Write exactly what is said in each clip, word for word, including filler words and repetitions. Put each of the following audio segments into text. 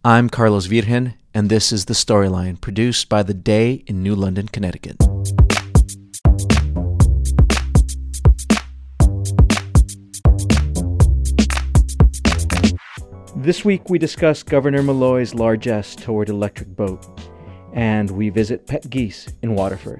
I'm Carlos Virgen, and this is The Storyline, produced by The Day in New London, Connecticut. This week we discuss Governor Malloy's largesse toward electric boat, and we visit Pet Geese in Waterford.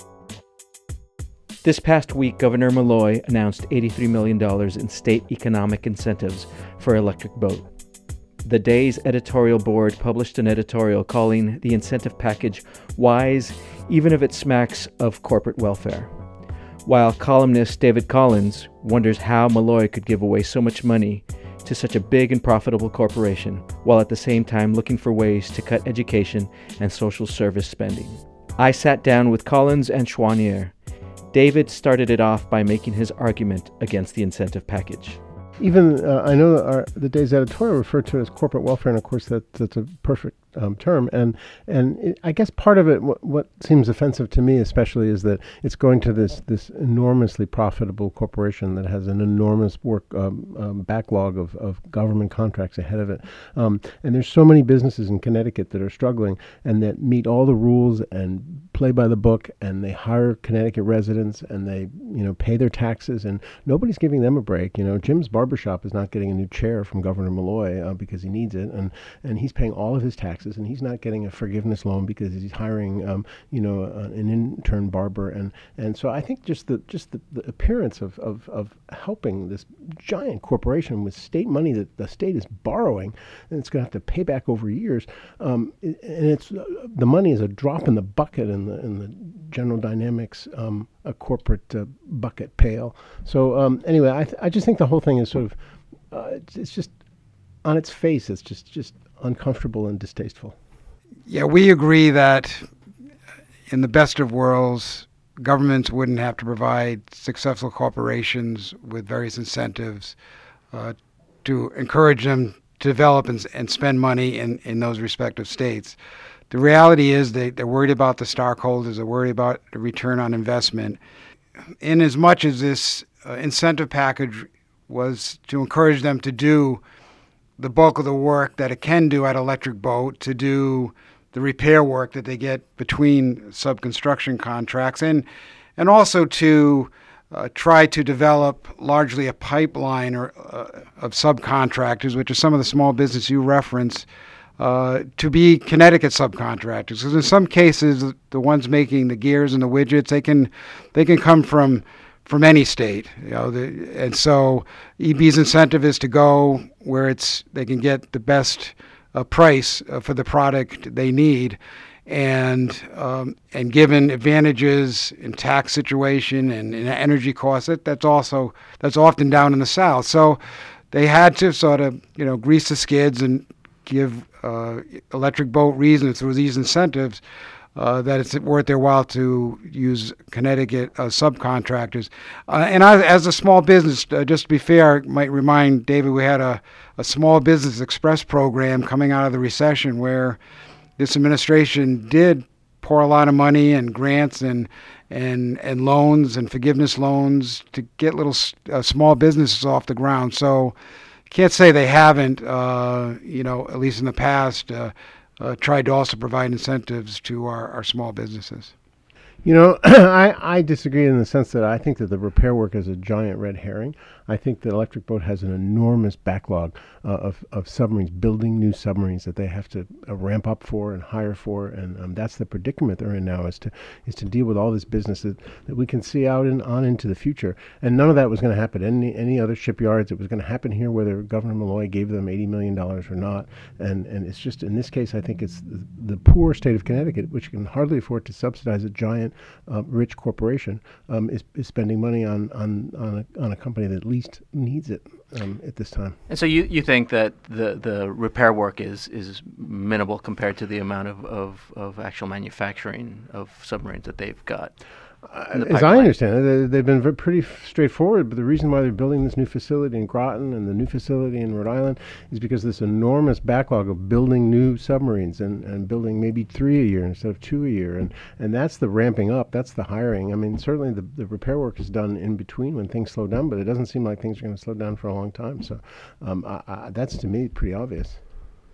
This past week, Governor Malloy announced eighty-three million dollars in state economic incentives for electric boat. The Day's editorial board published an editorial calling the incentive package wise, even if it smacks of corporate welfare. While columnist David Collins wonders how Malloy could give away so much money to such a big and profitable corporation, while at the same time looking for ways to cut education and social service spending. I sat down with Collins and Chouanier. David started it off by making his argument against the incentive package. Even, uh, I know our, the Day's editorial referred to it as corporate welfare, and of course that, that's a perfect um, term. And and it, I guess part of it, what, what seems offensive to me especially, is that it's going to this this enormously profitable corporation that has an enormous work um, um, backlog of, of government contracts ahead of it. Um, and there's so many businesses in Connecticut that are struggling and that meet all the rules and play by the book, and they hire Connecticut residents, and they you know pay their taxes, and nobody's giving them a break. You know, Jim's Barbershop is not getting a new chair from Governor Malloy uh, because he needs it, and and he's paying all of his taxes, and he's not getting a forgiveness loan because he's hiring um, you know uh, an intern barber, and and so I think just the just the, the appearance of, of of helping this giant corporation with state money that the state is borrowing, and it's going to have to pay back over years, um, it, and it's uh, the money is a drop in the bucket in the in the General Dynamics um, a corporate uh, bucket pail. So um, anyway, I th- I just think the whole thing is sort of uh, it's, it's just on its face, it's just just uncomfortable and distasteful. Yeah, we agree that in the best of worlds, governments wouldn't have to provide successful corporations with various incentives uh, to encourage them to develop and, and spend money in, in those respective states. The reality is they, they're worried about the stockholders, they're worried about the return on investment. In as much as this uh, incentive package was to encourage them to do the bulk of the work that it can do at Electric Boat, to do the repair work that they get between sub-construction contracts, and and also to uh, try to develop largely a pipeline or uh, of subcontractors, which are some of the small business you referenced, uh, to be Connecticut subcontractors. Because in some cases, the ones making the gears and the widgets, they can they can come from from any state, you know, the, and so E B's incentive is to go where it's they can get the best uh, price uh, for the product they need, and um, and given advantages in tax situation and in energy costs, that, that's also that's often down in the South. So they had to sort of you know grease the skids and give uh, Electric Boat reasons through these incentives Uh, that it's worth their while to use Connecticut uh, subcontractors. Uh, and I, as a small business, uh, just to be fair, I might remind David, we had a, a small business express program coming out of the recession where this administration did pour a lot of money and grants and and and loans and forgiveness loans to get little uh, small businesses off the ground. So can't say they haven't, uh, you know, at least in the past, uh, Uh, tried to also provide incentives to our, our small businesses. You know, I, I disagree in the sense that I think that the repair work is a giant red herring. I think that Electric Boat has an enormous backlog uh, of, of submarines, building new submarines that they have to uh, ramp up for and hire for, and um, that's the predicament they're in now, is to is to deal with all this business that, that we can see out and on into the future. And none of that was going to happen at any, any other shipyards. It was going to happen here, whether Governor Malloy gave them eighty million dollars or not. And and it's just, in this case, I think it's the, the poor state of Connecticut, which can hardly afford to subsidize a giant, uh, rich corporation, um, is, is spending money on, on, on, a, on a company that at least needs it um, at this time. And so you, you think that the, the repair work is, is minimal compared to the amount of, of, of actual manufacturing of submarines that they've got? Uh, as I understand it, they, they've been very, pretty f- straightforward, but the reason why they're building this new facility in Groton and the new facility in Rhode Island is because this enormous backlog of building new submarines and, and building maybe three a year instead of two a year. And, and that's the ramping up, that's the hiring. I mean, certainly the, the repair work is done in between when things slow down, but it doesn't seem like things are going to slow down for a long time. So um, I, I, that's, to me, pretty obvious.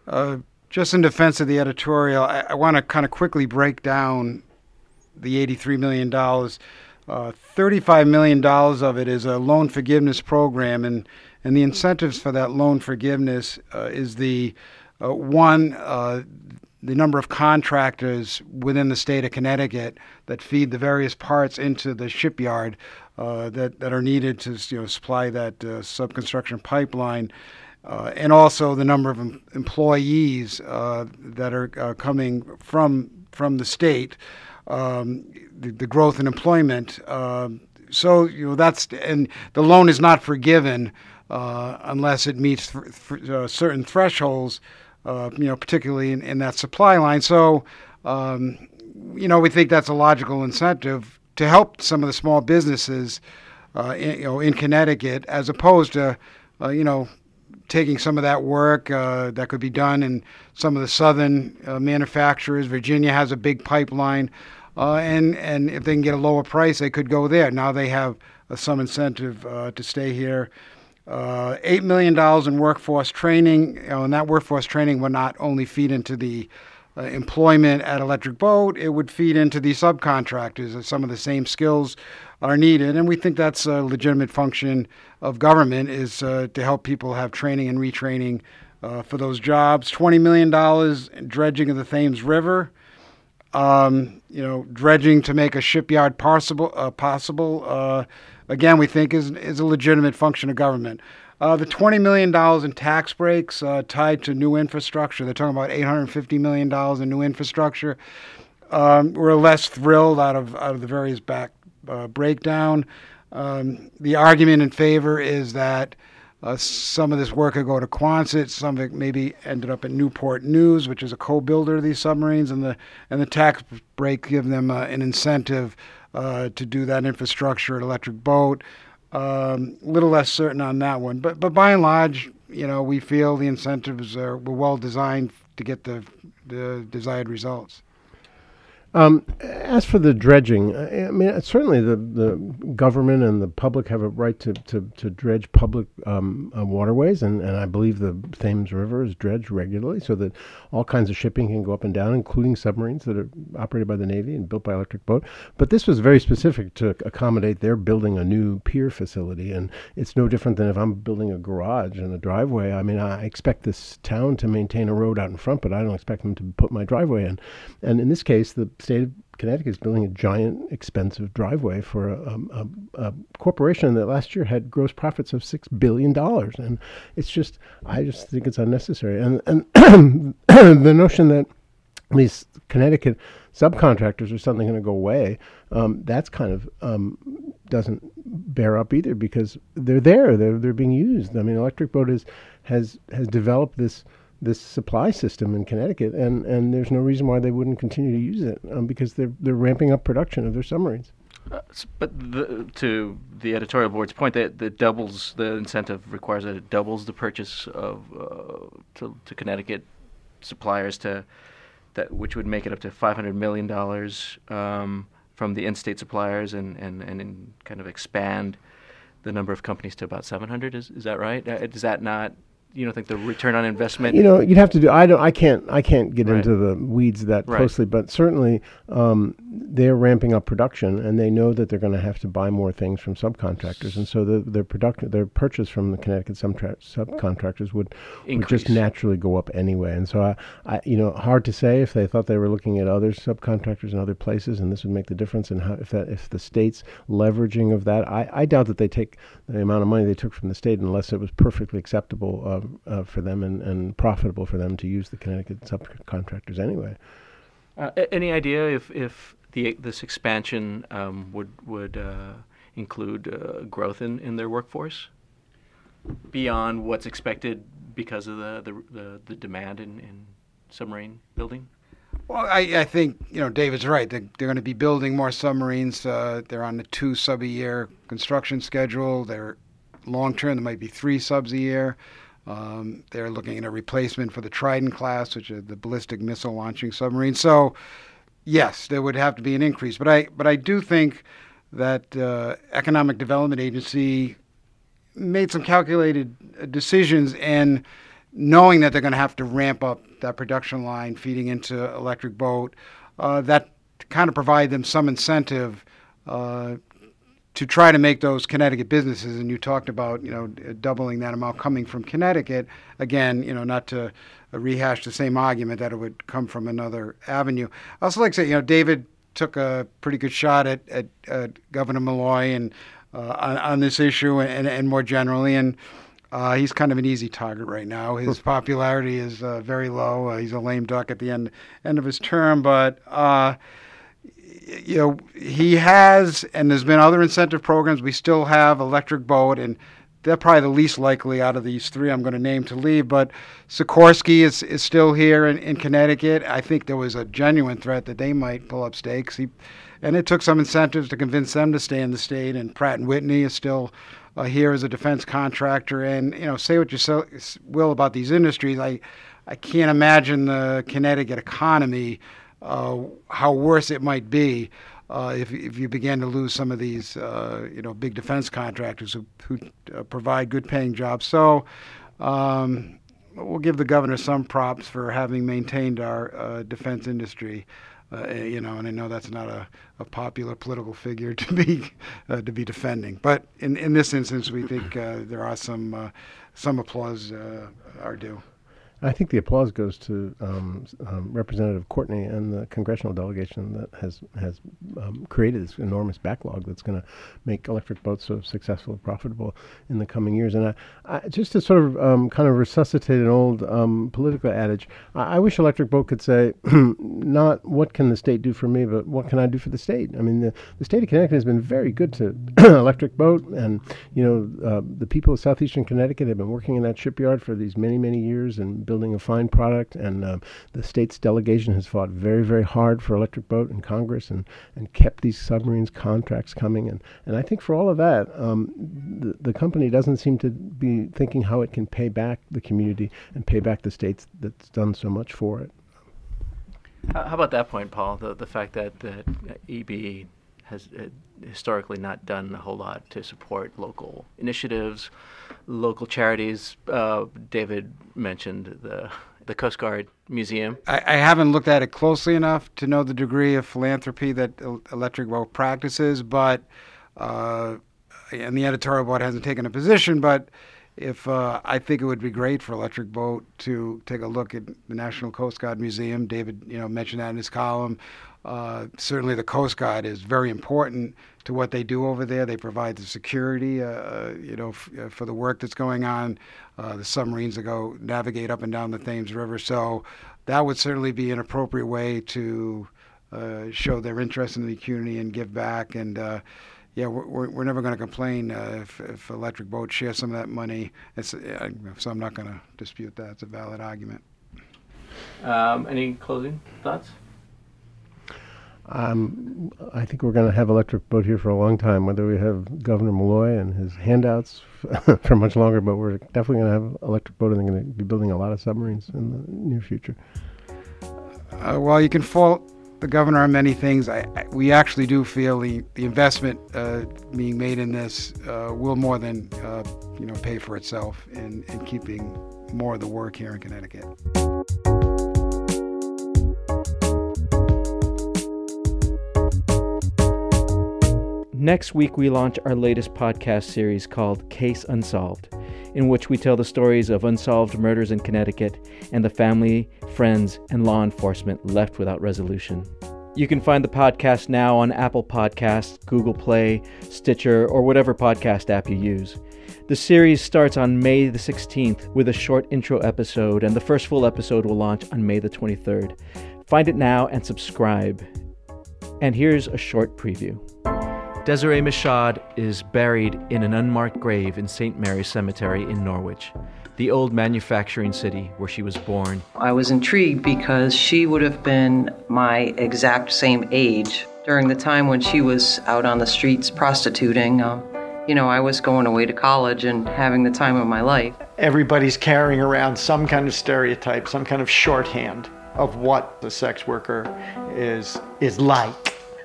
Uh, just in defense of the editorial, I, I want to kind of quickly break down the eighty-three million dollars. Uh, thirty-five million dollars of it is a loan forgiveness program, and, and the incentives for that loan forgiveness uh, is the uh, one, uh, the number of contractors within the state of Connecticut that feed the various parts into the shipyard uh, that, that are needed to you know, supply that uh, sub-construction pipeline, uh, and also the number of em- employees uh, that are uh, coming from from the state. Um, the, the growth in employment. Uh, so, you know, that's, and the loan is not forgiven uh, unless it meets th- th- uh, certain thresholds, uh, you know, particularly in, in that supply line. So, um, you know, we think that's a logical incentive to help some of the small businesses, uh, in, you know, in Connecticut, as opposed to, uh, you know, taking some of that work uh, that could be done in some of the southern uh, manufacturers. Virginia has a big pipeline, uh, and and if they can get a lower price, they could go there. Now they have uh, some incentive uh, to stay here. Uh, Eight million dollars in workforce training, you know, and that workforce training would not only feed into the uh, employment at Electric Boat, it would feed into the subcontractors, as some of the same skills are needed, and we think that's a legitimate function of government, is uh, to help people have training and retraining uh, for those jobs. twenty million dollars in dredging of the Thames River, um, you know, dredging to make a shipyard possible. Uh, possible. Uh, again, we think is is a legitimate function of government. Uh, the twenty million dollars in tax breaks uh, tied to new infrastructure. They're talking about eight hundred fifty million dollars in new infrastructure. Um, we're less thrilled out of out of the various back uh, breakdown. Um, the argument in favor is that uh, some of this work could go to Quonset, some of it maybe ended up at Newport News, which is a co-builder of these submarines, and the and the tax break give them uh, an incentive uh, to do that infrastructure at Electric Boat. A um, little less certain on that one, but but by and large, you know, we feel the incentives are were well designed to get the the desired results. Um, as for the dredging, I mean, certainly the, the government and the public have a right to, to, to dredge public um, uh, waterways, and, and I believe the Thames River is dredged regularly so that all kinds of shipping can go up and down, including submarines that are operated by the Navy and built by Electric Boat. But this was very specific to accommodate their building a new pier facility, and it's no different than if I'm building a garage and a driveway. I mean, I expect this town to maintain a road out in front, but I don't expect them to put my driveway in. And in this case, the state of Connecticut is building a giant, expensive driveway for a, a, a corporation that last year had gross profits of six billion dollars, and it's just, I just think it's unnecessary. And and the notion that these Connecticut subcontractors are suddenly going to go away, um, that's kind of um, doesn't bear up either, because they're there, they're they're being used. I mean, Electric Boat is has has developed this. this supply system in Connecticut, and, and there's no reason why they wouldn't continue to use it, um, because they're they're ramping up production of their submarines. Uh, but the, to the editorial board's point, that that doubles the incentive requires that it doubles the purchase of uh, to, to Connecticut suppliers to that, which would make it up to five hundred million dollars um, from the in-state suppliers, and and and in kind of expand the number of companies to about seven hundred. Is is that right? Uh, does that not? You don't think the return on investment? You know, you'd have to do. I don't. I can't. I can't get Right. into the weeds that Right. closely. But certainly, um, they're ramping up production, and they know that they're going to have to buy more things from subcontractors, and so the, their production, their purchase from the Connecticut subtra- subcontractors would, would just Increase. naturally go up anyway. And so, I, I, you know, hard to say if they thought they were looking at other subcontractors in other places, and this would make the difference. And how if that if the state's leveraging of that, I, I doubt that they take the amount of money they took from the state unless it was perfectly acceptable uh, uh, for them and, and profitable for them to use the Connecticut subcontractors anyway. Uh, a- any idea if if the this expansion um, would would uh, include uh, growth in, in their workforce beyond what's expected because of the the, the, the demand in, in submarine building? Well, I, I think, you know, David's right. They're, they're going to be building more submarines. Uh, they're on the two sub a year construction schedule. They're long term, there might be three subs a year. Um, they're looking at a replacement for the Trident class, which are the ballistic missile launching submarines. So, yes, there would have to be an increase. But I, but I do think that uh, Economic Development Agency made some calculated uh, decisions, and knowing that they're going to have to ramp up that production line feeding into Electric Boat, uh, that kind of provide them some incentive uh, to try to make those Connecticut businesses. And you talked about, you know, doubling that amount coming from Connecticut. Again, you know, not to rehash the same argument that it would come from another avenue. I also like to say, you know, David took a pretty good shot at, at, at Governor Malloy and uh, on, on this issue and, and more generally. And uh, he's kind of an easy target right now. His popularity is uh, very low. Uh, he's a lame duck at the end end of his term. But, uh, you know, he has, and there's been other incentive programs. We still have Electric Boat, and they're probably the least likely out of these three I'm going to name to leave. But Sikorsky is, is still here in, in Connecticut. I think there was a genuine threat that they might pull up stakes. He, and it took some incentives to convince them to stay in the state. And Pratt and Whitney is still uh, here as a defense contractor. And, you know, say what you so, will about these industries. I, I can't imagine the Connecticut economy, uh, how worse it might be Uh, if if you began to lose some of these, uh, you know, big defense contractors who, who uh, provide good-paying jobs. So um, we'll give the governor some props for having maintained our uh, defense industry. Uh, you know, and I know that's not a, a popular political figure to be uh, to be defending. But in, in this instance, we think uh, there are some uh, some applause uh, are due. I think the applause goes to um, um, Representative Courtney and the congressional delegation that has has um, created this enormous backlog that's going to make Electric Boat so successful and profitable in the coming years. And I, I, just to sort of um, kind of resuscitate an old um, political adage, I, I wish Electric Boat could say, not what can the state do for me, but what can I do for the state? I mean, the, the state of Connecticut has been very good to Electric Boat, and you know, uh, the people of southeastern Connecticut have been working in that shipyard for these many, many years and building a fine product, and um, the state's delegation has fought very, very hard for Electric Boat in Congress and, and kept these submarines contracts coming. And, and I think for all of that, um, the, the company doesn't seem to be thinking how it can pay back the community and pay back the states that's done so much for it. How about that point, Paul? The the fact that the E B has uh, historically not done a whole lot to support local initiatives, local charities. Uh, David mentioned the the Coast Guard Museum. I, I haven't looked at it closely enough to know the degree of philanthropy that Electric Boat practices, but uh, and the editorial board hasn't taken a position, but if uh, I think it would be great for Electric Boat to take a look at the National Coast Guard Museum. David, you know, mentioned that in his column. Uh, certainly the Coast Guard is very important to what they do over there. They provide the security, uh, you know, f- uh, for the work that's going on, uh, the submarines that go navigate up and down the Thames River. So that would certainly be an appropriate way to uh, show their interest in the community and give back. And, uh, yeah, we're, we're never going to complain uh, if, if Electric Boat shares some of that money. It's, uh, so I'm not going to dispute that. It's a valid argument. Um, any closing thoughts? Um, I think we're going to have Electric Boat here for a long time, whether we have Governor Malloy and his handouts f- for much longer, but we're definitely going to have Electric Boat, and they're going to be building a lot of submarines in the near future. Uh, well, you can fault the governor on many things. I, I, we actually do feel the, the investment uh, being made in this uh, will more than uh, you know pay for itself in, in keeping more of the work here in Connecticut. Next week, we launch our latest podcast series called Case Unsolved, in which we tell the stories of unsolved murders in Connecticut and the family, friends, and law enforcement left without resolution. You can find the podcast now on Apple Podcasts, Google Play, Stitcher, or whatever podcast app you use. The series starts on May the sixteenth with a short intro episode, and the first full episode will launch on May the twenty-third. Find it now and subscribe. And here's a short preview. Desiree Michaud is buried in an unmarked grave in Saint Mary's Cemetery in Norwich, the old manufacturing city where she was born. I was intrigued because she would have been my exact same age during the time when she was out on the streets prostituting. Um, you know, I was going away to college and having the time of my life. Everybody's carrying around some kind of stereotype, some kind of shorthand of what the sex worker is is like.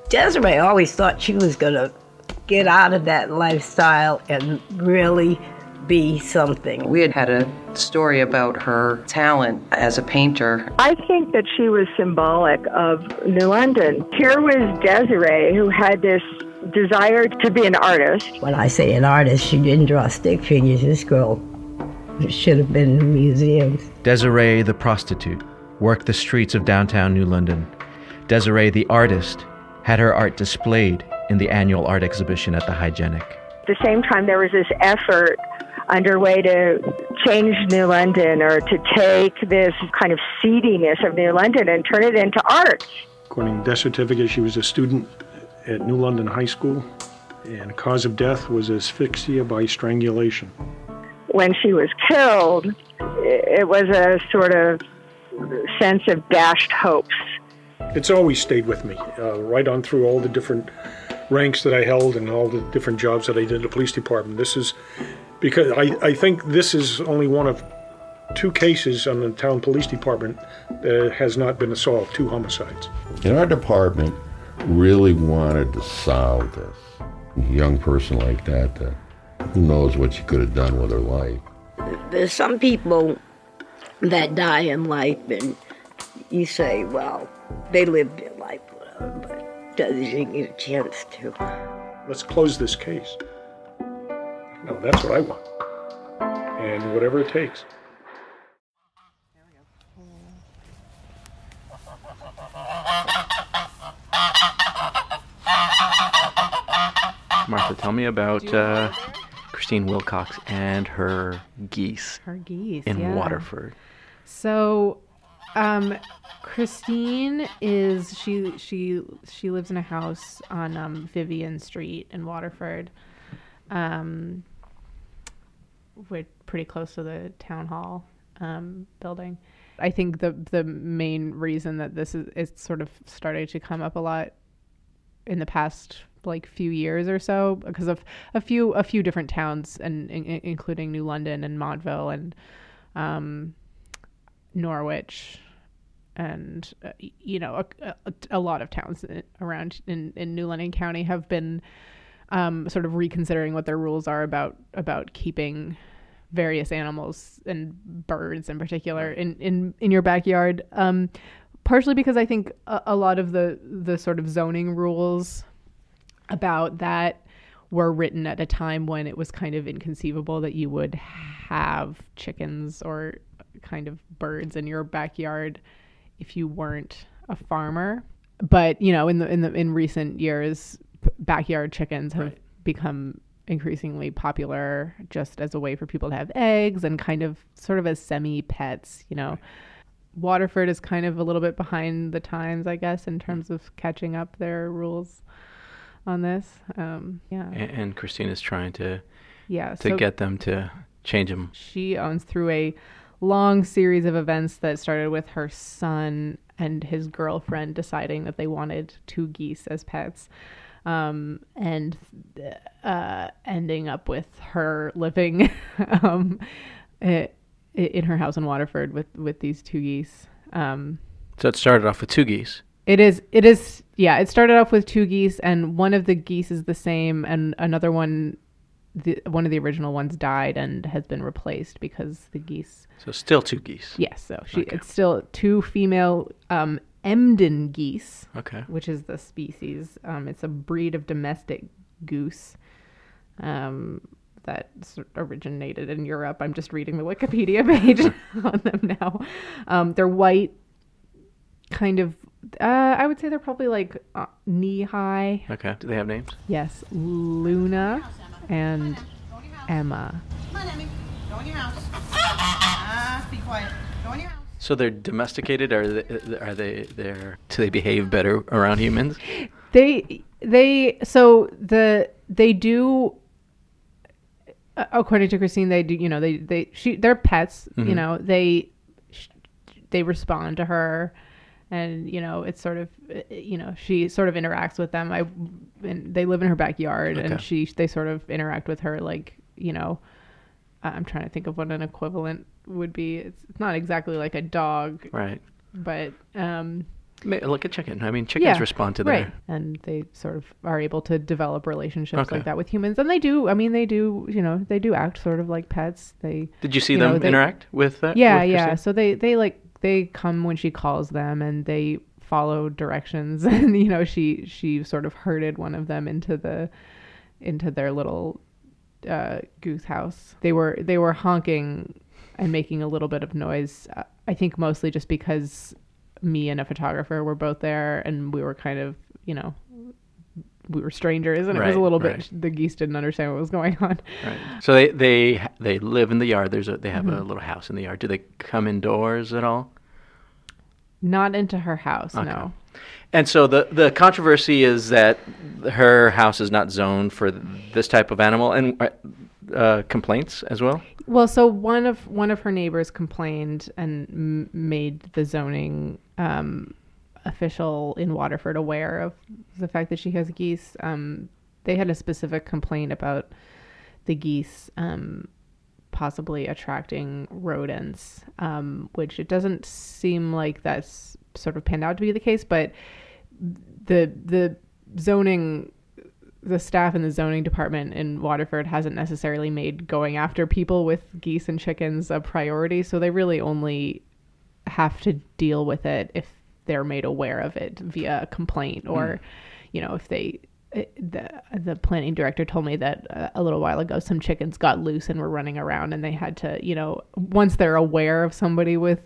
Desiree always thought she was going to get out of that lifestyle and really be something. We had had a story about her talent as a painter. I think that she was symbolic of New London. Here was Desiree, who had this desire to be an artist. When I say an artist, she didn't draw stick figures. This girl should have been in museums. Desiree the prostitute worked the streets of downtown New London. Desiree the artist had her art displayed in the annual art exhibition at the Hygienic. At the same time, there was this effort underway to change New London, or to take this kind of seediness of New London and turn it into art. According to death certificate, she was a student at New London High School, and the cause of death was asphyxia by strangulation. When she was killed, it was a sort of sense of dashed hopes. It's always stayed with me, uh, right on through all the different ranks that I held and all the different jobs that I did at the police department. This is because I, I think this is only one of two cases on the town police department that has not been solved, two homicides. And our department really wanted to solve this. A young person like that, that who knows what she could have done with her life. There's some people that die in life and you say, well, they lived their life, whatever, but does she get a chance to? Let's close this case. No, that's what I want. And whatever it takes. Martha, tell me about uh, Christine Wilcox and her geese. Her geese, in yeah. Waterford. So, um, Christine is she she she lives in a house on um, Vivian Street in Waterford, um, we're pretty close to the town hall um, building. I think the the main reason that this is it's sort of started to come up a lot in the past like few years or so because of a few a few different towns and in, including New London and Montville and um, Norwich and uh, you know a, a, a lot of towns around in, in New London County have been um, sort of reconsidering what their rules are about about keeping various animals and birds in particular in, in, in your backyard. Um, partially because I think a, a lot of the, the sort of zoning rules about that were written at a time when it was kind of inconceivable that you would have chickens or kind of birds in your backyard if you weren't a farmer. But, you know, in the in the in recent years, backyard chickens have right. become increasingly popular just as a way for people to have eggs and kind of sort of as semi-pets, you know. Right. Waterford is kind of a little bit behind the times, I guess, in terms of catching up their rules on this. Um, yeah. And, and Christine is trying to yeah, to so get them to change them. She owns through a long series of events that started with her son and his girlfriend deciding that they wanted two geese as pets. Um, and uh, ending up with her living um, it, in her house in Waterford with, with these two geese. Um, so it started off with two geese. It is, it is, yeah, it started off with two geese, and one of the geese is the same, and another one, the, one of the original ones died and has been replaced because the geese. So still two geese. Yes, so she, okay. It's still two female um, Emden geese, okay, which is the species. Um, it's a breed of domestic goose um, that originated in Europe. I'm just reading the Wikipedia page on them now. Um, they're white, kind of, uh, I would say they're probably like uh, knee high. Okay. Do they have names? Yes. Luna and Emma. Come on, Emmy. Go in your house. Ah, be quiet. Go in your house. So they're domesticated, or are they, are they there? Do they behave better around humans? They they so the they do. According to Christine, they do. You know, they they she they're pets. Mm-hmm. You know, they they respond to her, and you know, it's sort of you know she sort of interacts with them. I and they live in her backyard, okay. and she they sort of interact with her like you know. I'm trying to think of what an equivalent would be. It's, it's not exactly like a dog, right? But um, Ma- Like a chicken. I mean, chickens Yeah, respond to right. their... And they sort of are able to develop relationships Okay. like that with humans. And they do, I mean, they do, you know, they do act sort of like pets. They Did you see you them know, they- interact with that? Yeah, with yeah. Christine? So they, they like, they come when she calls them and they follow directions. And, you know, she, she sort of herded one of them into the, into their little uh, goose house. They were, they were honking and making a little bit of noise. Uh, I think mostly just because me and a photographer were both there and we were kind of, you know, we were strangers and it was Right, a little right. bit, the geese didn't understand what was going on. Right. So they they they live in the yard. There's a they have a Mhm. little house in the yard. Do they come indoors at all? Not into her house, Okay. no. And so the the controversy is that her house is not zoned for this type of animal, and uh, uh, complaints as well. Well, so one of one of her neighbors complained and m- made the zoning um, official in Waterford aware of the fact that she has geese. Um, they had a specific complaint about the geese um, possibly attracting rodents, um, which it doesn't seem like that's sort of panned out to be the case. But the the zoning. The staff in the zoning department in Waterford hasn't necessarily made going after people with geese and chickens a priority. So they really only have to deal with it if they're made aware of it via a complaint or, Mm. you know, if they, the, the planning director told me that uh, a little while ago, some chickens got loose and were running around and they had to, you know, once they're aware of somebody with,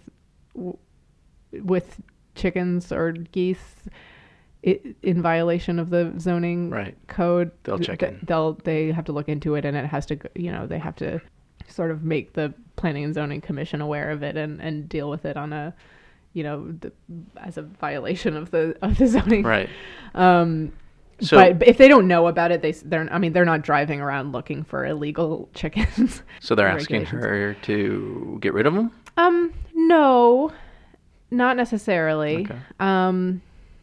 with chickens or geese, It, in violation of the zoning Right. code, They'll check th- in. They'll they have to look into it, and it has to, go- you know, they have to sort of make the Planning and Zoning Commission aware of it and, and deal with it on a, you know, the, as a violation of the of the zoning. Right. Um, So- but if they don't know about it, they s- they're I mean they're not driving around looking for illegal chickens. So they're or asking regulations. her to get rid of them. Um, no, not necessarily. Okay. Um,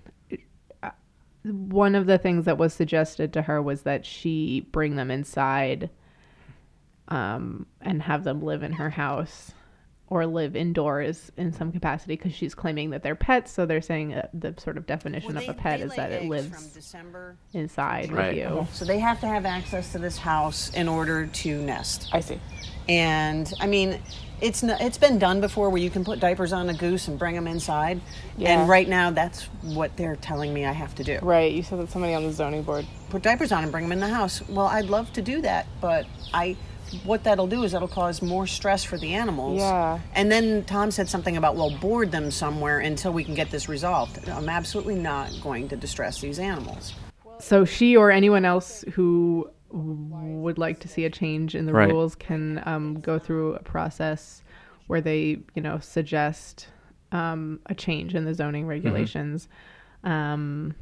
one of the things that was suggested to her was that she bring them inside, um, and have them live in her house or live indoors in some capacity because she's claiming that they're pets. So they're saying uh, the sort of definition Well, of they- a pet they is lay that it eggs lives from December inside Right. with you. So they have to have access to this house in order to nest. I see. And I mean, it's n- it's been done before where you can put diapers on a goose and bring them inside. Yeah. And right now, that's what they're telling me I have to do. Right. You said that somebody on the zoning board. Put diapers on and bring them in the house. Well, I'd love to do that, but I, what that'll do is that'll cause more stress for the animals. Yeah. And then Tom said something about, well, board them somewhere until we can get this resolved. I'm absolutely not going to distress these animals. So she or anyone else who would like to see a change in the Right. rules can um, go through a process where they, you know, suggest um, a change in the zoning regulations. Um,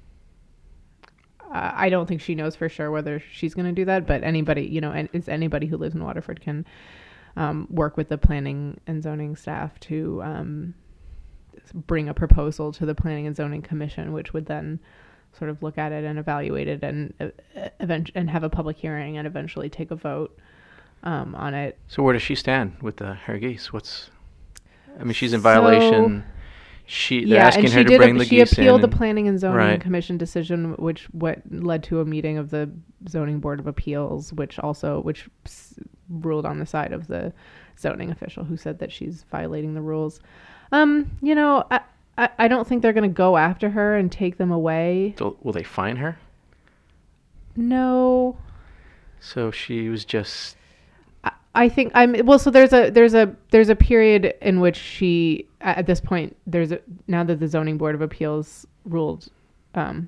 I I don't think she knows for sure whether she's going to do that, but anybody, you know, and it's anybody who lives in Waterford can um, work with the planning and zoning staff to um, bring a proposal to the Planning and Zoning Commission, which would then sort of look at it and evaluate it and uh, event- and have a public hearing and eventually take a vote um, on it. So where does she stand with the her geese? What's, I mean, she's in So- violation. She they're yeah, asking and her she to did. bring a, the she geese in. appealed the and- Planning and Zoning Right. Commission decision, which what led to a meeting of the Zoning Board of Appeals, which also which s- ruled on the side of the zoning official who said that she's violating the rules. Um, you know, I I, I don't think they're going to go after her and take them away. So will they fine her? No. So she was just I think I'm well. So there's a there's a there's a period in which she at this point there's a now that the Zoning Board of Appeals ruled um,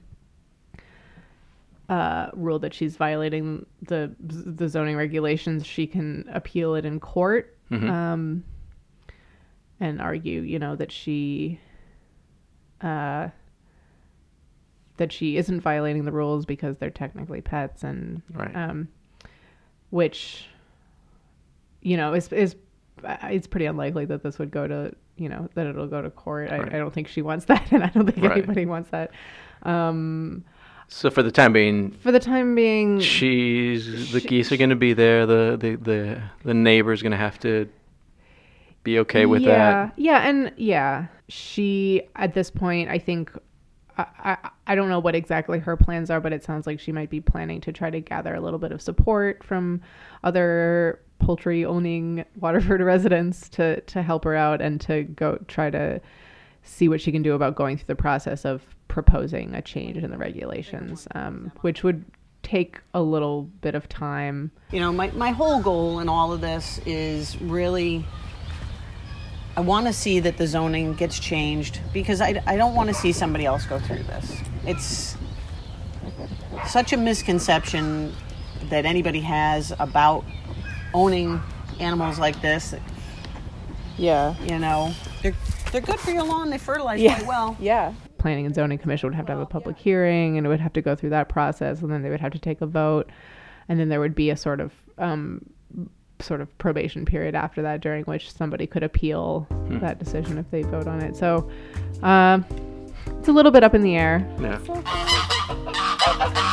uh, ruled that she's violating the the zoning regulations, she can appeal it in court Mhm. um, and argue, you know, that she uh, that she isn't violating the rules because they're technically pets and Right. um, which. You know, it's, it's, it's pretty unlikely that this would go to, you know, that it'll go to court. I, Right. I don't think she wants that, and I don't think Right. anybody wants that. Um, so for the time being, for the time being, she's the Sh- geese are going to be there. The the the the neighbor's going to have to be okay with yeah, that. yeah, and yeah, she, at this point, I think, I, I, I don't know what exactly her plans are, but it sounds like she might be planning to try to gather a little bit of support from other poultry owning Waterford residents to, to help her out and to go try to see what she can do about going through the process of proposing a change in the regulations, um, which would take a little bit of time. You know, my, my whole goal in all of this is really, I want to see that the zoning gets changed because I, I don't want to see somebody else go through this. It's such a misconception that anybody has about owning animals like this. Yeah. You know, they're, they're good for your lawn. They fertilize yeah. quite well. Yeah. Planning and Zoning Commission would have to have a public hearing, and it would have to go through that process, and then they would have to take a vote, and then there would be a sort of um, sort of probation period after that, during which somebody could appeal hmm. that decision if they vote on it. So uh, it's a little bit up in the air. Yeah.